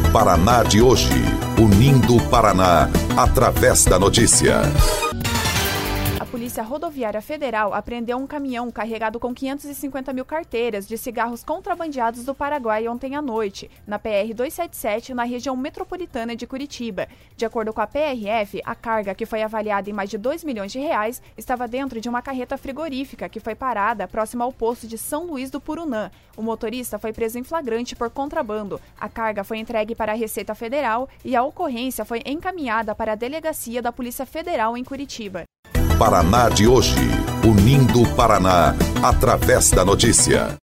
Paraná de hoje, unindo o Paraná através da notícia. A Polícia Rodoviária Federal apreendeu um caminhão carregado com 550 mil carteiras de cigarros contrabandeados do Paraguai ontem à noite, na PR-277, na região metropolitana de Curitiba. De acordo com a PRF, a carga, que foi avaliada em mais de R$2 milhões, estava dentro de uma carreta frigorífica que foi parada próxima ao posto de São Luís do Purunã. O motorista foi preso em flagrante por contrabando. A carga foi entregue para a Receita Federal e a ocorrência foi encaminhada para a Delegacia da Polícia Federal em Curitiba. Paraná de hoje, unindo o Paraná através da notícia.